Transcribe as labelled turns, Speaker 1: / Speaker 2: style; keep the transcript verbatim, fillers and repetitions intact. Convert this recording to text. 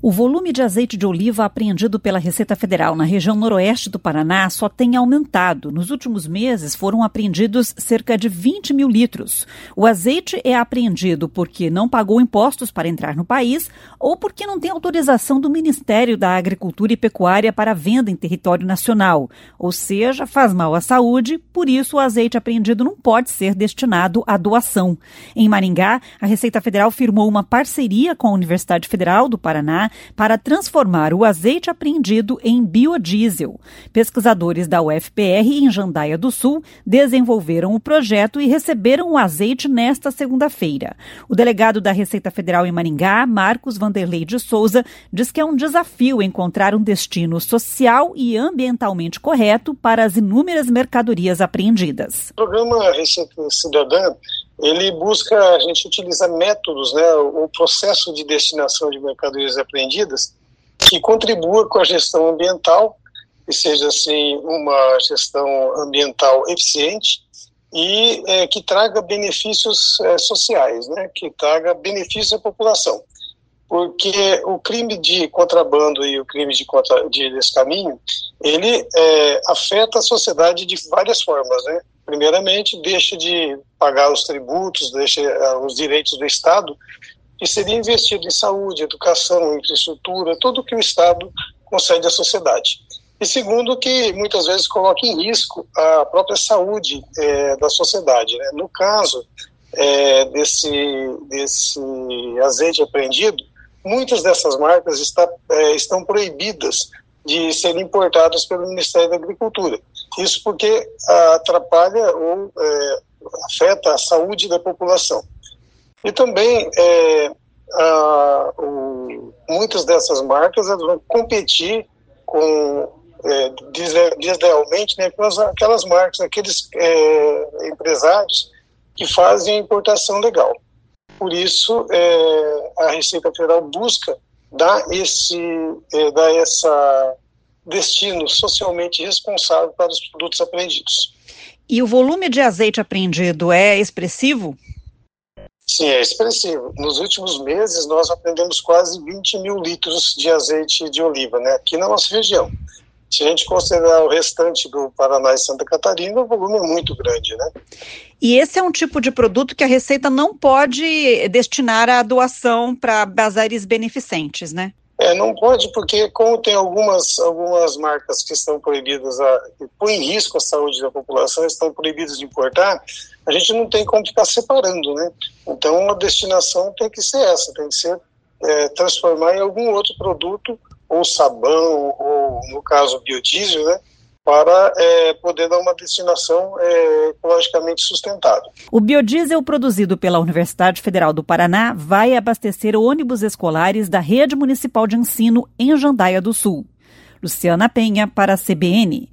Speaker 1: O volume de azeite de oliva apreendido pela Receita Federal na região noroeste do Paraná só tem aumentado. Nos últimos meses foram apreendidos cerca de vinte mil litros. O azeite é apreendido porque não pagou impostos para entrar no país ou porque não tem autorização do Ministério da Agricultura e Pecuária para venda em território nacional. Ou seja, faz mal à saúde, por isso o azeite apreendido não pode ser destinado à doação. Em Maringá, a Receita Federal firmou uma parceria com a Universidade Federal do Paraná para transformar o azeite apreendido em biodiesel. Pesquisadores da U F P R em Jandaia do Sul desenvolveram o projeto e receberam o azeite nesta segunda-feira. O delegado da Receita Federal em Maringá, Marcos Vanderlei de Souza, diz que é um desafio encontrar um destino social e ambientalmente correto para as inúmeras mercadorias apreendidas.
Speaker 2: O programa Receita Cidadã, ele busca a gente utilizar métodos, né, o processo de destinação de mercadorias apreendidas que contribua com a gestão ambiental, que seja assim uma gestão ambiental eficiente e é, que traga benefícios é, sociais, né, que traga benefício à população. Porque o crime de contrabando e o crime de, contra, de descaminho, ele é, afeta a sociedade de várias formas, né? Primeiramente, deixa de pagar os tributos, deixa uh, os direitos do Estado, que seria investido em saúde, educação, infraestrutura, tudo que o Estado concede à sociedade. E segundo, que muitas vezes coloca em risco a própria saúde é, da sociedade, né? No caso é, desse, desse azeite apreendido, muitas dessas marcas está, é, estão proibidas de serem importadas pelo Ministério da Agricultura. Isso porque atrapalha ou é, afeta a saúde da população. E também é, a, o, muitas dessas marcas elas vão competir com, é, deslealmente, né, com as, aquelas marcas, aqueles é, empresários que fazem a importação legal. Por isso, é, a Receita Federal busca dar esse, é, dar essa destino socialmente responsável para os produtos apreendidos.
Speaker 1: E o volume de azeite apreendido é expressivo?
Speaker 2: Sim, é expressivo. Nos últimos meses, nós apreendemos quase vinte mil litros de azeite de oliva, né, aqui na nossa região. Se a gente considerar o restante do Paraná e Santa Catarina, o volume é muito grande, né?
Speaker 1: E esse é um tipo de produto que a Receita não pode destinar à doação para bazares beneficentes, né?
Speaker 2: É, não pode, porque como tem algumas, algumas marcas que estão proibidas, a, que põem em risco a saúde da população, estão proibidas de importar, a gente não tem como ficar separando, né? Então a destinação tem que ser essa, tem que ser é, transformar em algum outro produto, ou sabão, ou no caso biodiesel, né? Para é, poder dar uma destinação é, ecologicamente sustentável.
Speaker 1: O biodiesel produzido pela Universidade Federal do Paraná vai abastecer ônibus escolares da Rede Municipal de Ensino em Jandaia do Sul. Luciana Penha, para a C B N.